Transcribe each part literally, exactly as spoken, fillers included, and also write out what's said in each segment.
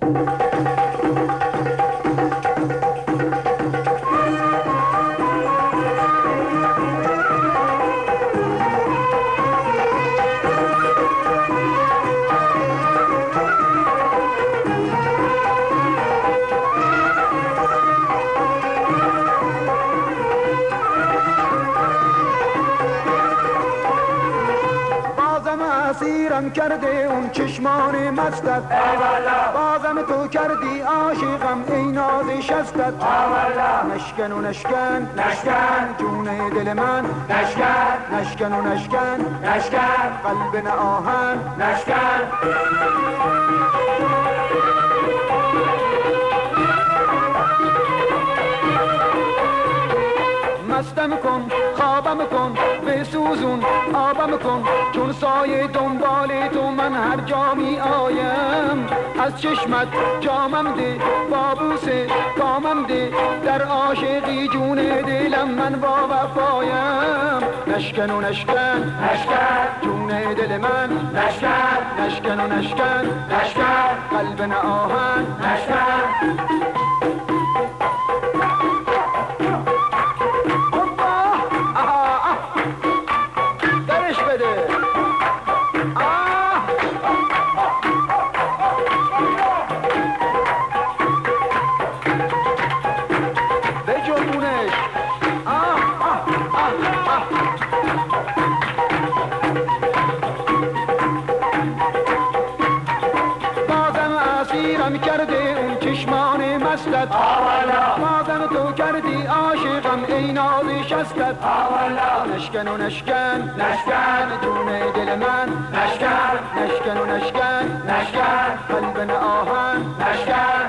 اسیرم کرده اون چشمان مستت، بازم تو کردی عاشقم ای ناز شستت. نشکن و نشکن نشکن جون دل من، نشکن نشکن و نشکن نشکن قلب نه آهن نشکن. مستم کن خوابم کن بسوزون آبم کن، چون سایه دنبال تو من هر جا می آیم. از چشمت جامم ده بابوس کامم ده، در عاشقی جون دلم من با وفایم. نشکن و نشکن نشکن جون دل من، نشکن نشکن و نشکن نشکن قلب نه آهن نشکن. اسیرم کرده اون چشمان مستت، بازم تو کردی عاشقم ای ناز شستت. نشکن و نشکن نشکن جون دل من، نشکن نشکن و نشکن نشکن قلب نه آهن نشکن.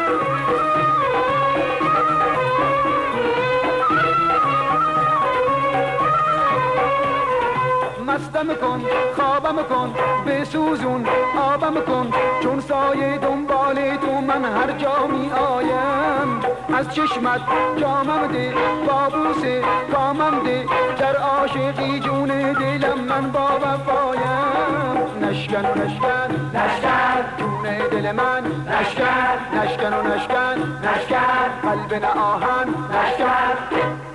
مستم کن خوابم کن بسوزون آبم کن، چون سایه دنبال تو من هر جا می آیم. از چشمت جامم ده بابوس کامم ده، در عاشقی جون دلم من با وفایم. نشکن و نشکن نشکن جون دل من، نشکن نشکن و نشکن نشکن قلب نه آهن نشکن.